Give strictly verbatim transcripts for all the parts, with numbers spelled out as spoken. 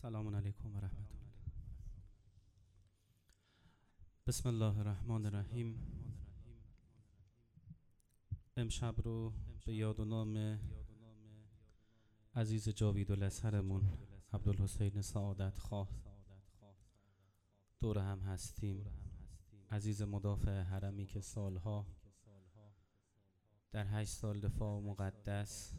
سلام علیکم و رحمت الله. بسم الله الرحمن الرحیم. امشب رو به یاد و نام عزیز جاویدالاثرمون عبدالحسین سعادت خواه دور هم هستیم. عزیز مدافع حرمی که سالها در هشت سال دفاع مقدس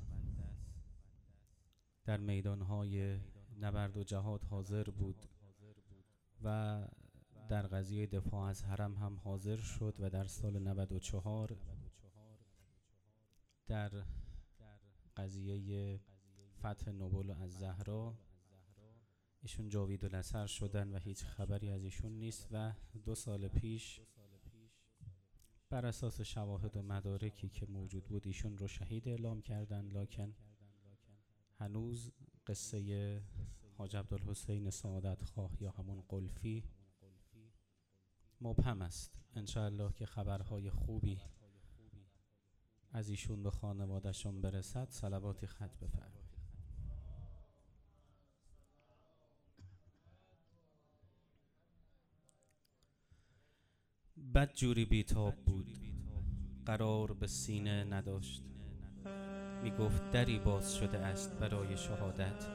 در میدانهای نبرد و جهاد حاضر بود و در قضیه دفاع از حرم هم حاضر شد و در سال نود و چهار در قضیه فتح نبل از زهرا ایشون جاویدالاثر شدن و هیچ خبری از ایشون نیست و دو سال پیش بر اساس شواهد و مدارکی که موجود بود ایشون رو شهید اعلام کردن، لکن هنوز قصه حاج عبدالحسین سعادت خواه یا همون قلفی مبهم است. انشاءالله که خبرهای خوبی از ایشون به خانواده‌شون برسد. صلواتی خط بفرمایید. بدجوری بیتاب بود، قرار به سینه نداشت. می گفت دری باز شده است برای شهادت.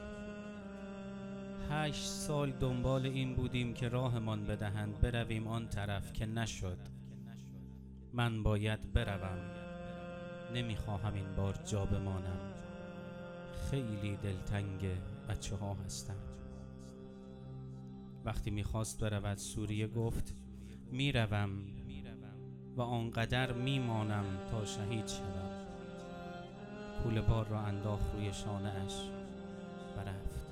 هشت سال دنبال این بودیم که راهمان بدهند برویم آن طرف که نشد. من باید بروم، نمیخواهم این بار جا بمانم. خیلی دلتنگ بچه ها هستم. وقتی میخواست برود سوریه گفت میروم و آنقدر میمانم تا شهید شدم. کوله بار را انداخت روی شانه اش و رفت.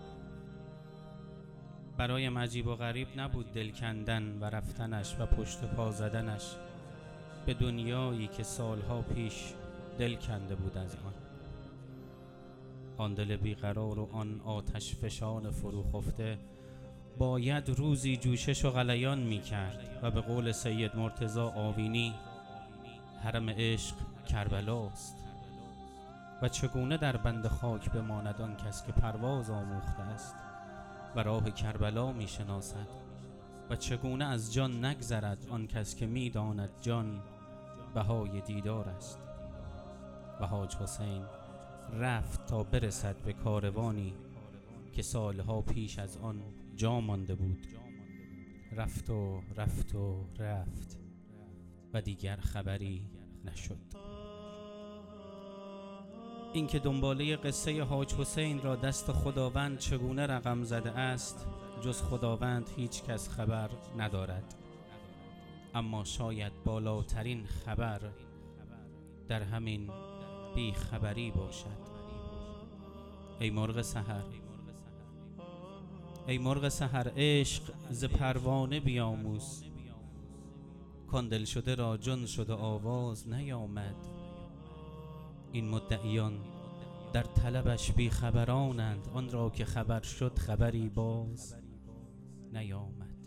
برایم عجیب و غریب نبود دل کندن و رفتنش و پشت پا زدنش به دنیایی که سالها پیش دل کنده بود از آن. آن دل بیقرار و آن آتش فشان فروخفته باید روزی جوشش و غلیان می کرد و به قول سید مرتضی آوینی حرم عشق کربلاست و چگونه در بند خاک بماند آن کس که پرواز آموخته است و راه کربلا می شناسد و چگونه از جان نگذرد آن کس که می داند جان بهای دیدار است. و حاج حسین رفت تا برسد به کاروانی که سالها پیش از آن جا مانده بود. رفت و رفت و رفت و دیگر خبری نشد. این که دنباله قصه حاج حسین را دست خداوند چگونه رقم زده است جز خداوند هیچ کس خبر ندارد. اما شاید بالاترین خبر در همین بیخبری باشد. ای مرغ سحر، ای مرغ سحر، عشق ز پروانه بیاموز. کان دل شده را جان شد و آواز نیامد. این مدعیان در طلبش بیخبرانند، آن را که خبر شد خبری باز نیامد.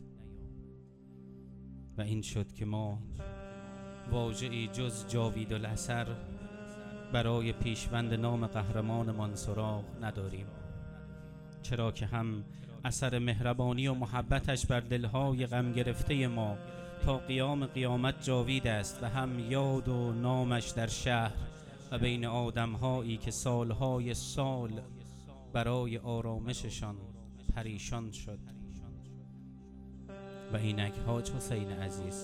و این شد که ما واژه‌ای جز جاویدالاثر برای پیشوند نام قهرمانمان سراغ نداریم، چرا که هم اثر مهربانی و محبتش بر دلهای غم گرفته ما تا قیام قیامت جاوید است و هم یاد و نامش در شهر و بین آدمهایی که سالهای سال برای آرامششان پریشان شد. و اینک حاج حسین عزیز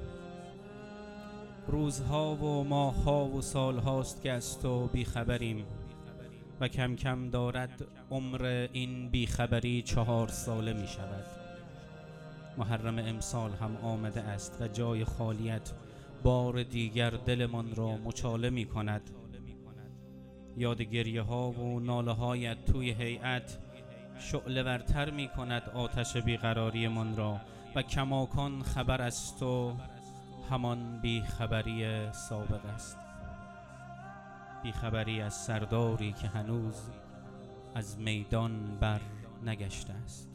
روزها و ماهها و سالهاست که از تو بیخبریم و کم کم دارد عمر این بیخبری چهار ساله می شود. محرم امسال هم آمده است و جای خالیت بار دیگر دلمان را مچاله می کند. یاد گریه ها و ناله هایت توی هیئت شعله ورتر می کند آتش بیقراری من را و کماکان خبر از تو همان بیخبری سابق است. بیخبری از سرداری که هنوز از میدان بر نگشته است.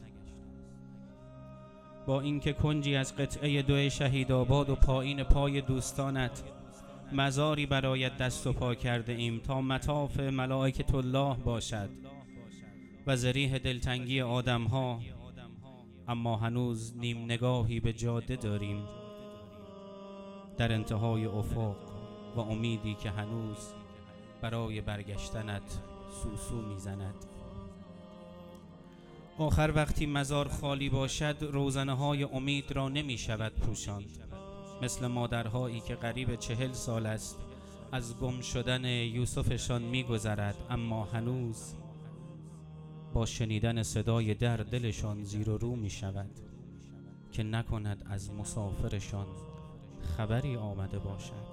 با اینکه کنجی از قطعه دو شهیدآباد و پایین پای دوستانت مزاری برایت دست و پا کرده ایم تا مطاف ملائکة الله باشد و ذریح دلتنگی آدم ها، اما هنوز نیم نگاهی به جاده داریم در انتهای افق و امیدی که هنوز برای برگشتنت سوسو میزند. آخر وقتی مزار خالی باشد روزنه های امید را نمی شود پوشاند، مثل مادرهایی که قریب چهل سال است از گم شدن یوسفشان می گذرد، اما هنوز با شنیدن صدای در دلشان زیر و رو می شود که نکند از مسافرشان خبری آمده باشد.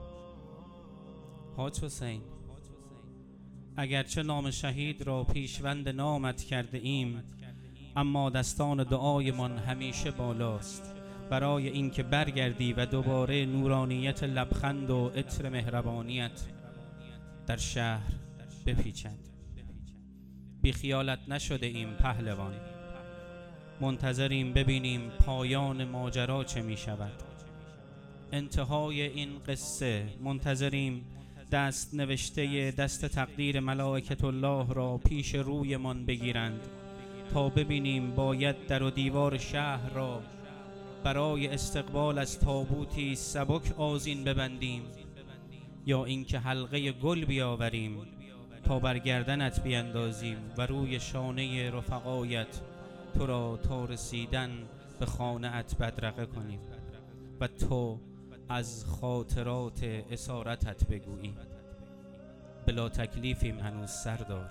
حاج حسین، اگرچه نام شهید را پیشوند نامت کرده ایم، اما دستان دعایمان همیشه بالاست برای اینکه برگردی و دوباره نورانیت لبخند و عطر مهربانیت در شهر بپیچد. بی خیالت نشده ایم پهلوان، منتظریم ببینیم پایان ماجرا چه می شود، انتهای این قصه. منتظریم دست نوشته دست تقدیر ملائکت الله را پیش رویمان بگیرند تا ببینیم باید در و دیوار شهر را برای استقبال از تابوتی سبک آذین ببندیم، یا اینکه حلقه گل بیاوریم تا بر گردنت بیندازیم و روی شانه رفقایت تو را تا رسیدن به خانه‌ات بدرقه کنیم و تو از خاطرات اسارتت بگویی. بلا تکلیفیم هنوز سردار،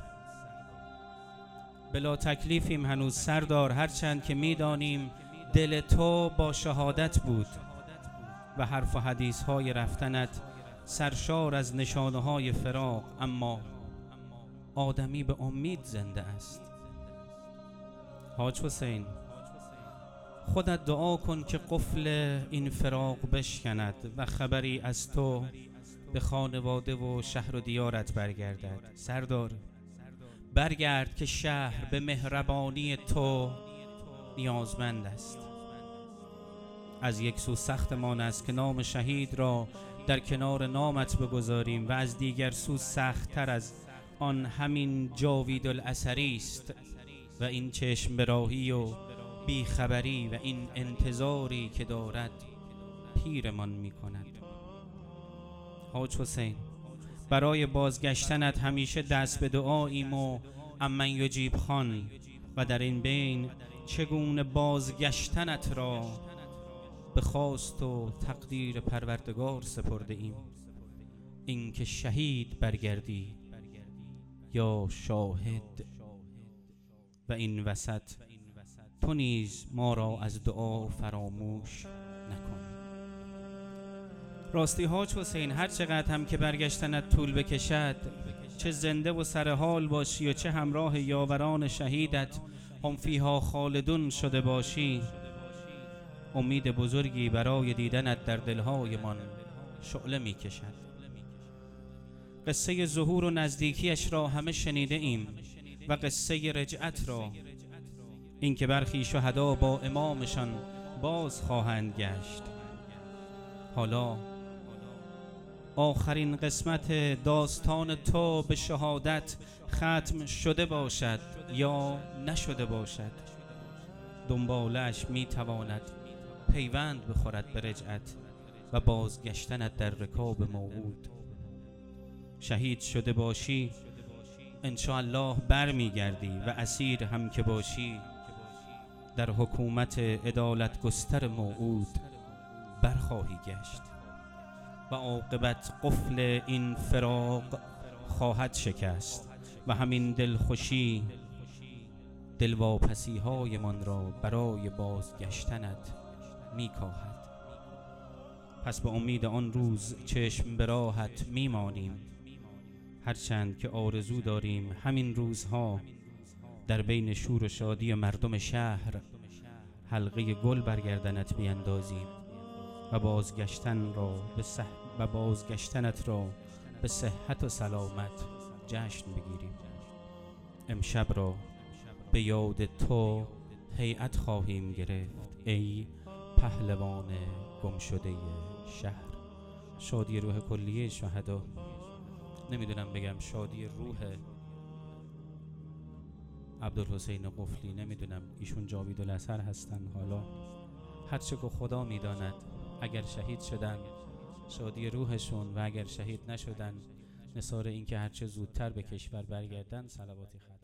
بلا تکلیفیم هنوز سردار، هرچند که میدانیم دل تو با شهادت بود و حرف و حدیث های رفتنت سرشار از نشانه های فراق، اما آدمی به امید زنده است. حاج حسین، خودت دعا کن که قفل این فراق بشکند و خبری از تو به خانواده و شهر و دیارت برگردد. سردار، برگرد که شهر به مهربانی تو نیازمند است. از یک سو سختمان است که نام شهید را در کنار نامت بگذاریم و از دیگر سو سخت‌تر از آن همین جاوید الاثری است و این چشم براهی و بیخبری و این انتظاری که دارد پیرمان می کند. حاج حسین، برای بازگشتنت همیشه دست به دعاییم و امن یجیب خان و در این بین چگونه بازگشتنت را به خواست و تقدیر پروردگار سپرده ایم، اینکه شهید برگردی یا شاهد، و این وسط تو نیز ما را از دعا فراموش نکن. راستی حاج حسین، هر چقدر هم که برگشتنت طول بکشد، چه زنده و سرحال باشی و چه همراه یاوران شهیدت هم فیها خالدون شده باشی، امید بزرگی برای دیدنت در دلهایمان شعله می کشد. قصه ظهور و نزدیکیش را همه شنیده ایم و قصه رجعت را، اینکه برخی شهدا با امامشان باز خواهند گشت. حالا آخرین قسمت داستان تو به شهادت ختم شده باشد یا نشده باشد، دنبالش می تواند پیوند بخورد به رجعت و بازگشتنت در رکاب موعود. شهید شده باشی انشاءالله بر می گردی و اسیر هم که باشی در حکومت عدالت گستر موعود برخواهی گشت و عاقبت قفل این فراق خواهد شکست و همین دلخوشی دلواپسی های من را برای بازگشتنت می کاهد. پس به امید آن روز چشم به راحت می مانیم، هرچند که آرزو داریم همین روزها در بین شور و شادی مردم شهر حلقه گل برگردنت بیندازیم و بازگشتن را به صح... و بازگشتنت را به صحت و سلامت جشن بگیریم. امشب را به یاد تو هیئت خواهیم گرفت ای پهلوان گم شده شهر. شادی روح کلیه شهدا، نمیدونم بگم شادی روح عبدالحسین قفلی، نمیدونم ایشون جاوید الاثر هستن. حالا هرچه که خدا میداند، اگر شهید شدن شادی روحشون و اگر شهید نشدن نثار این که هرچه زودتر به کشور برگردن صلواتی ختم.